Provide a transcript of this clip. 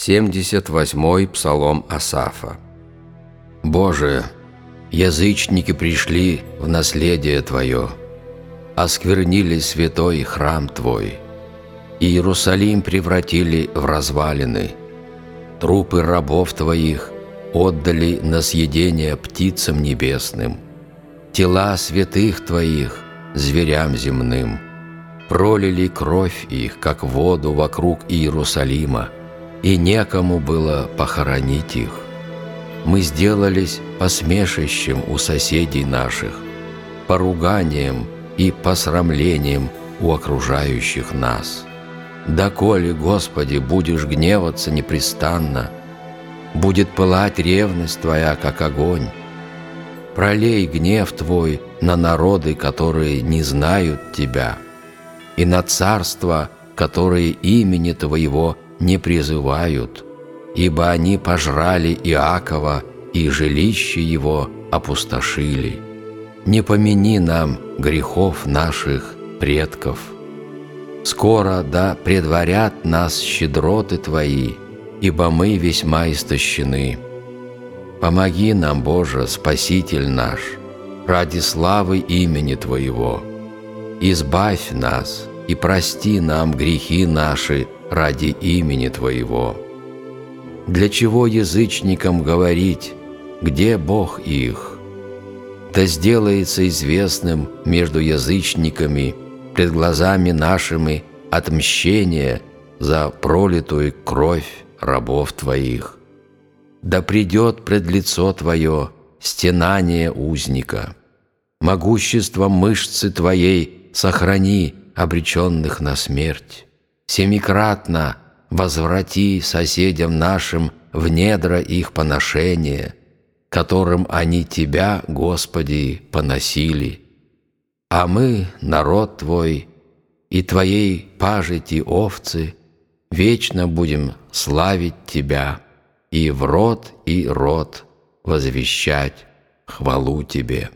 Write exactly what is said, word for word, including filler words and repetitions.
семьдесят восьмой псалом Асафа. Боже, язычники пришли в наследие Твое, осквернили святой храм Твой, и Иерусалим превратили в развалины. Трупы рабов Твоих отдали на съедение птицам небесным, тела святых Твоих зверям земным. Пролили кровь их, как воду, вокруг Иерусалима, и некому было похоронить их. Мы сделались посмешищем у соседей наших, поруганием и посрамлением у окружающих нас. Доколе, Господи, будешь гневаться непрестанно, будет пылать ревность Твоя, как огонь. Пролей гнев Твой на народы, которые не знают Тебя, и на царства, которые имени Твоего не призывают, ибо они пожрали Иакова и жилище его опустошили. Не помяни нам грехов наших предков. Скоро да предварят нас щедроты Твои, ибо мы весьма истощены. Помоги нам, Боже, Спаситель наш, ради славы имени Твоего. Избавь нас и прости нам грехи наши ради имени Твоего. Для чего язычникам говорить, где Бог их? Да сделается известным между язычниками пред глазами нашими отмщение за пролитую кровь рабов Твоих. Да придет пред лицо Твое стенание узника. Могуществом мышцы Твоей сохрани обреченных на смерть. Семикратно возврати соседям нашим в недра их поношения, которым они Тебя, Господи, поносили. А мы, народ Твой, и Твоей пажити овцы, вечно будем славить Тебя и в род и род возвещать хвалу Тебе.